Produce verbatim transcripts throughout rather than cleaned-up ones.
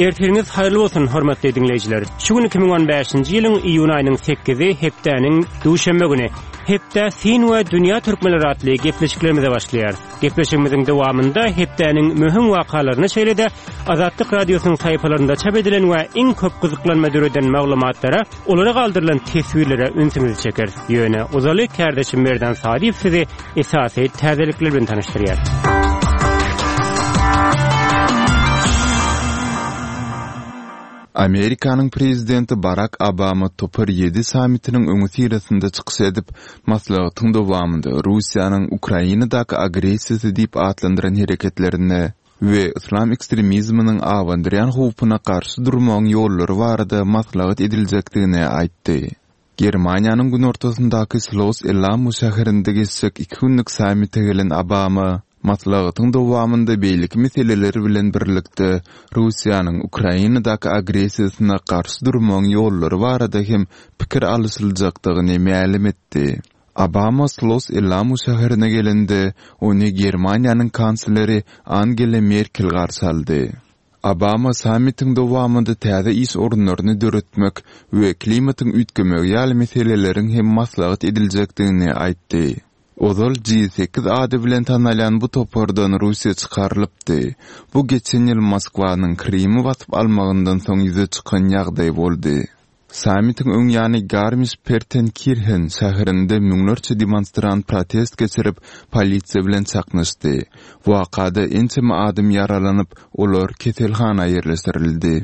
Ertiriniz hayırlı olsun hormatly dinleyijiler. Şu gün iki bin on beşinji ýylyň iýun aýynyň sekizi hepdäniň duşanba güni. Hepde Sin we dünýä türkmenleri atly gepleşiklerimize başlaýar. Gepleşigimiziň dowamında hepdäniň möhüm wakalaryny şeýlede Azatlyk radiosynyň saýpalarynda çap edilen we iň köp gyzyklanma döreden maglumatlara, olara galdyrylan teswirlere ünsüňizi çeker. Ýöne uzaly kärdeşim Merdan Sadiýew sizi esasy täzelikler bilen tanyşdyrýar. Amerikanyň prezidenti Barack Obama Topar yedi samitiniň öňü sirasynda çykyş edip, maslahatyň dowamında Russiýanyň Ukrainadaky agressiýasy diýip atlandyran hereketlerine we islam ekstremizminiň awandyrýan howpuna garşy durmagyň ýollary barada maslahat ediljekdigine aýtdy. Germaniýanyň gün ortasyndaky Schloss Elmhurst şäherinde geçsek iki günlük samitde gelen Obama maslahatyň dowamında beýlik meseleleri bilen birlikde Russiýanyň Ukrainadaky agressiýasyna garşy durmagyň ýollary barada hem pikir alysyljakdygyny ma'lum etdi. Obama Schloss Elmhurst şäherine gelende ony Germaniýanyň kansleri Angela Merkel garşy aldy. Obama samitiň dowamında täze iş orunlaryny döretmek we klimatyň üýtgemegi ýaly meseleleriň hem maslahat ediljekdigini aýtdy. Ozal G sekiz ady bilen tanalýan bu topardan Russiýa çykarylypdy. Bu geçen ýyl Moskwanyň Krimi basyp almagyndan soň ýüze çykan ýagdaý boldy. Samitiň öň ýany Garmisch-Partenkirchen şäherinde müňlerçe demonstrant protest geçirip polisiýa bilen çaknaşdy. Wakada ençeme adam yaralanyp, olar keselhana ýerleşdirildi.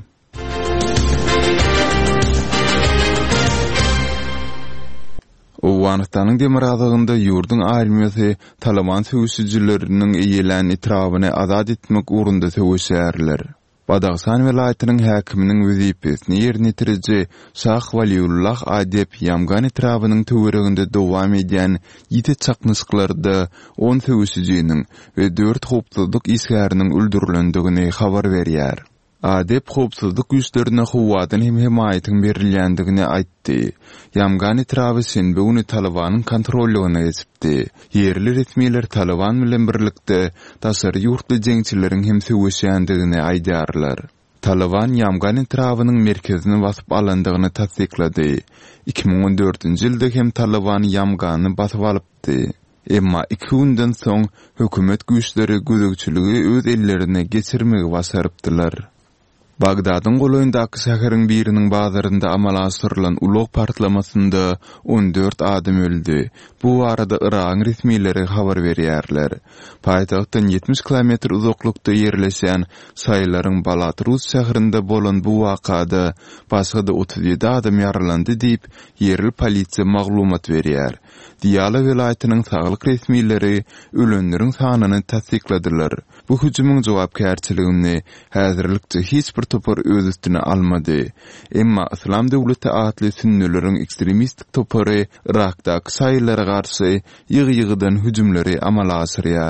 Owganystanyň demir azagynda ýurdun armiýasy Taliban söwüşçileriniň eýelen etrawyny azad etmek ugrunda söwüşýärler. Badaxsan welaýatynyň häkiminiň wezipesini ýerine ýetiriji Şah Waliullah Adep Yamgan etrawynyň töwereginde dowam edýän ýeti çaknyşyklarda on söwüşçiniň we dört howpsuzlyk isgäriniň öldürilendigini habar berýär. Adep howpsuzlyk güýçlerine howadan hem himayatyň berilýändigini aýtdy. Yamgan etrawy şenbe güni Talibanyň kontrolüne geçipdi. Yerli resmiler Taliban bilen birlikde daşary ýurtly jeňçileriň hem söwüşýändigini aýdýarlar. Taliban Yamgan etrawynyň merkezini basyp alandygyny tasdiklady. iki bin on dörtünji ýylda hem Taliban Yamgany basyp alypdy. Emma iki günden soň hökümet güýçleri gözegçiligi öz ellerine geçirmegi basarypdylar. Bagdadyň golaýyndaky şäheriň biriniň bazarynda amala asyrylan ulug partlamasynda on dört adam öldü. Bu arada Iran resmileri habar berýärler. Paýtagtdan yetmiş kilometr uzaklykda ýerleşen Saýlaryň Balatrus şäherinde bolan bu wakada başga da otuz ýedi adam ýaralandy diýip yerli polisiýa maglumat berýär. Diyala welaýatynyň saglyk resmileri ölenleriň sanyny tasdikladylar. Bu hüjümüň jogapkärçiligini häzirlikde hiç bir topar öz üstüne almady. Emma İslam döwleti atly sünnileriň ekstremistik topary Irakdaky saýlara garşy ýygy-ýygydan hüjümleri amala asyrýar.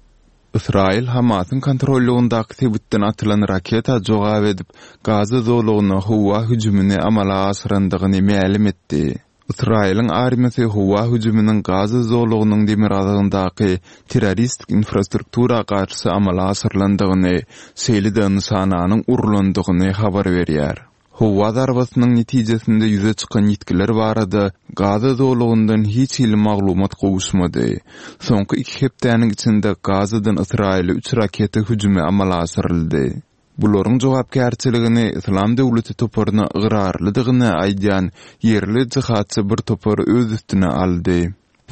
Israil Hamasyň kontrolündaky Tebutdan atylan raketa jogap edip Gaza zolugyna howa hüjümini amala asyrandygyny ma'lum etdi. İsrail'in armiýasy howa hüjüminiň Gaza zolugynyň demir azagyndaky terroristik infrastruktura garşy amala asyrlandygyny, seýleden sananyň urulandygyny habar berýär. Howa darbasynyň netijesinde ýüze çykan ýetkiler barada Gaza zolugyndan hiç ýyly maglumat gowuşmady. Soňky iki hepdäniň içinde Gazadan Israil'e üç raketa hüjümi amala asyryldy. Bularyň jogapkärçiligini İslam döwleti toparyna ygyrarlydygyny aýdýan yerli jihatçy bir topar öz üstüne aldy.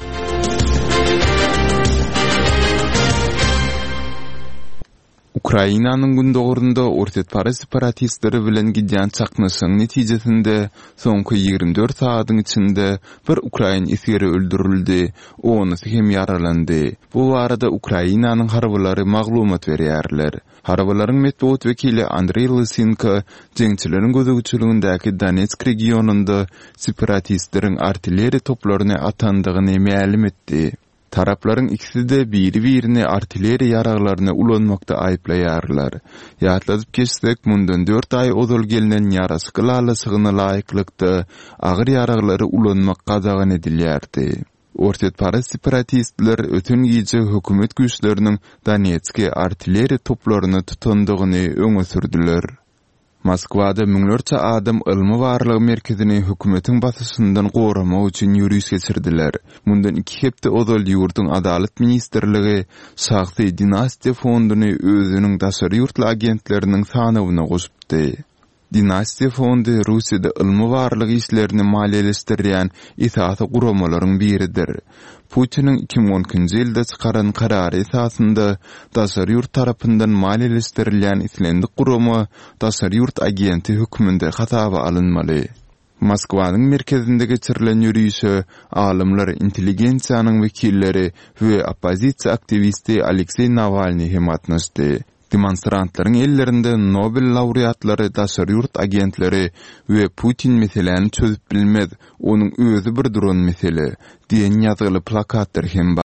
Ukrainanyň gündogurunda ortatpara separatistleri bilen gidýän çaknaşyň netijesinde soňky ýygrimi dört saatyň içinde bir Ukrain esgeri öldürildi, onusy hem yaralandy. Bu arada Ukrainanyň harbylary maglumat berýärler. Harbalaryň medeniýet wekili Andrey Lysenko jeňçileriň gözegçiligindäki Donetsk regionunda separatistleriň artilleriýa toplaryny atandygyny ma'lum etdi. Tarapların ikisi de biri-birini artilleriya yaraglaryna ulanmakda aýplaýarlar. Ýatladyp geçsek, mundan dört ay ozal gelinen yarasky lalasygyna laýyklykda agyr yaraglary ulanmak gadagan edilýärdi. Ortatpara separatistler ötün gece hökümet güýçleriniň Donetsk'e artilleriya toplaryny tutandygyny öňe sürdüler. Moskwada müňlerçe adam ylmy barlygy merkezini hökümetiň basysyndan goramak üçin ýürüýüş geçirdiler. Mundan iki hepde ozal ýurduň adalet ministrligi Şahsy Dinastiýa fonduny özüniň daşary ýurtly agentleriniň sanawyna goşupdy. Dinastiýa fondy Russiýada ylmy barlygy işlerini maliýeleşdirýän itaat guramalaryň biridir. Putinin iki bin onunçy ýylda çykaran karary esasynda daşary ýurt tarapyndan maliýeleşdirilýän islendik gurama daşary ýurt agenti hökmünde hataba alınmaly. Moskwanyň merkezinde geçirilen ýürüýüşe alymlar, intelligensiýanyň wekilleri we opozisiýa aktivisti Aleksey Navalny hem atnaşdy. Demonstrantlaryň ellerinde Nobel laureatlary, daşary ýurt agentleri we Putin meseleni çözüp bilmez, onuň özü bir duran mesele diýen ýazyly plakatlar hem